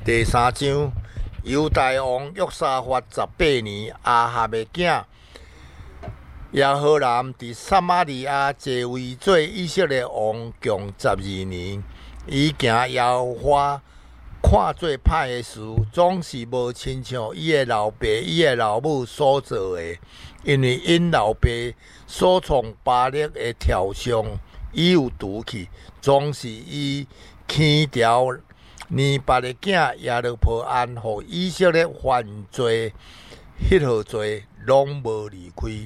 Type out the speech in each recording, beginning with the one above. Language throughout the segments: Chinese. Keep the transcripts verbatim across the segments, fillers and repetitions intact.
第三章，犹大王约沙法十八年，亚哈的囝耶和南伫撒玛利亚坐位做以色列王共十二年。伊行耶和华看做歹的事，总是无亲像伊的老爸、伊的老母所做的，因为因老爸所创巴力的雕像，伊有拄去，总是伊牵条尼伯的囝耶路伯安，互以色列犯罪，迄号罪拢无离开。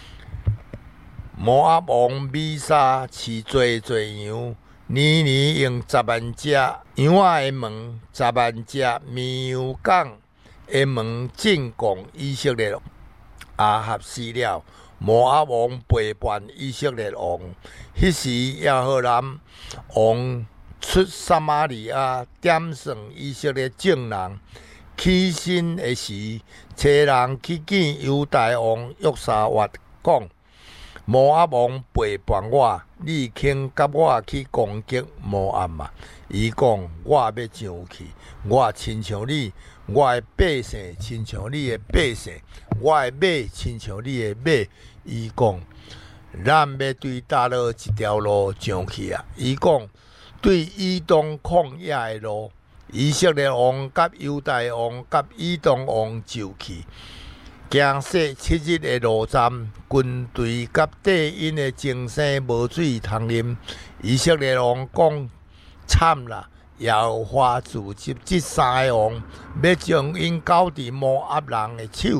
摩押王米沙饲做做羊，年年用十万只羊仔的毛、十万只绵羊港的毛进贡以色列。亚哈死了，摩押王背叛以色列王。迄时耶和南王出撒玛利亚，点算以色列众人起身的时，找人去见犹大王约沙法，讲：摩押王背叛我，你肯甲我去攻击摩押嘛？伊讲：我要上去，我亲像你，我的百姓亲像你的百姓，我的马亲像你的马。伊讲：咱要对倒落一条路上去啊？伊讲：对以东旷野的路。以色列王甲犹大王甲以东王就去。行说七日的路站，军队甲底因的精生无水通啉。以色列王讲：惨啦！耶和华自集这三个王，要将因交伫摩押人的手。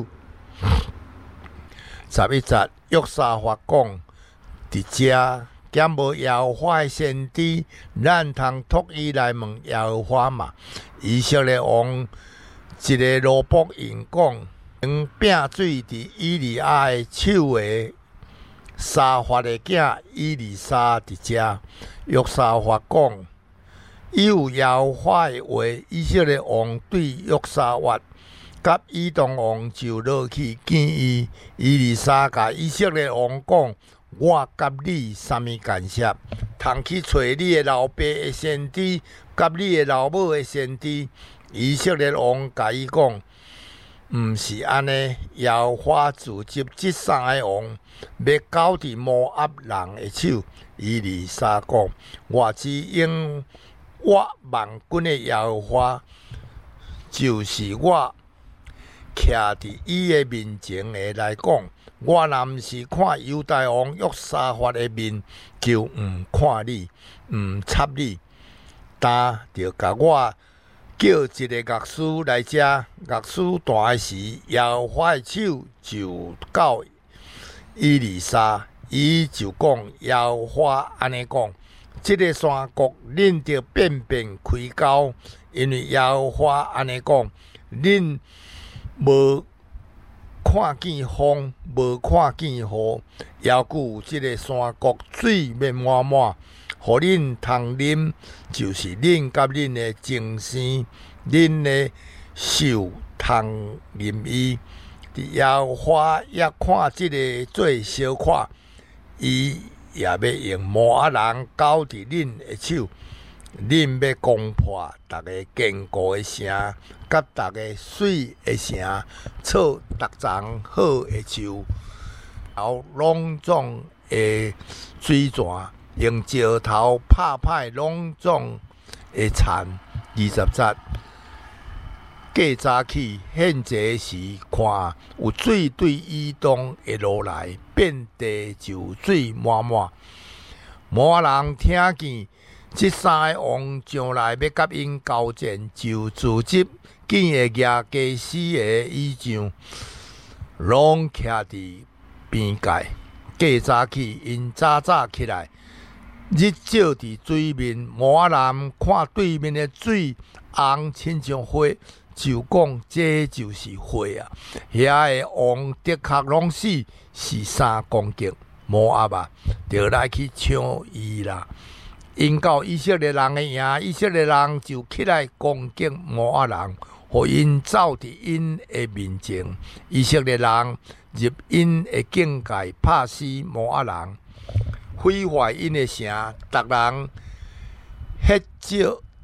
十一节，约沙法讲：伫遮兼无耶和华的先知，咱通托伊来问耶和华嘛？以色列王一个罗卜因讲。用饼水伫以利亚的手下，沙法的囝以利沙伫遮。约沙法讲：伊有耶和华的话，以色列王对约沙法甲以东王就落去见伊。以利沙甲以色列王讲：我甲你啥物干涉？通去找你的老爸的先知，甲你的老母的先知。以色列王甲伊讲：毋是安尼，耶和华自集这三个王，要交伫摩押人的手。以利沙讲：我只因我万军的耶和华，就是我徛伫伊的面前的来讲，我若毋是看犹大王约沙法的面，就毋看你，毋插你，但就甲我叫一个乐师来遮，乐师弹的时，耶和华的手就到以利沙，伊就讲：耶和华安尼讲，这个山谷恁着遍遍开交，因为耶和华安尼讲，恁无看见风，无看见雨，犹古这个山谷水面满满。互恁通啉，就是恁甲恁的精生，恁的手通啉伊。耶和华也看即个做小可，伊也要用摩押人交伫恁的手，恁要攻破逐个坚固的城，甲逐个水的城，造逐丛好的树，后拢总的水泉。用石头拍拍拢总会残。二十节，过早起献祭时，看有水对以东会落来，遍地就水满满。摩押人听见这三个王将来要甲因交战，就自集见会举加死的以上，拢徛伫边界。过早起，因早早起来。日照伫水面，摩押人看对面的水红，亲像火，就讲这就是火啊！遐个王的确拢死，是啥攻击摩押啊？就来去抢伊啦！因到以色列人的营，以色列人就起来攻击摩押人，互因走伫因的面前。以色列人入因的境界，拍死摩押人。毁坏因的城，逐人迄少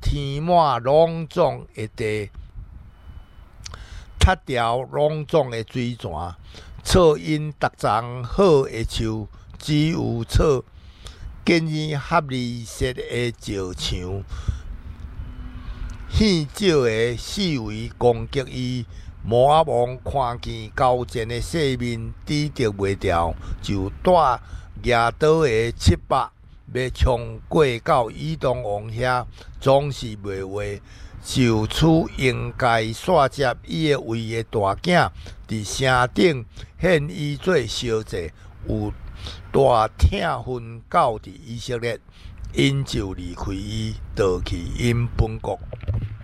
填满隆重的地，踢掉隆重的水泉，草因逐丛好的树，只有草建议合理色的石墙，细少的四围攻击伊。摩押王看见高前的细面抵得袂牢，就带牙刀的七百要冲过到以东王遐，总是袂话。就此应该煞接伊的位的大囝，伫城顶献伊做烧祭，有大疼分到伫以色列，因就离开伊，逃去因本国。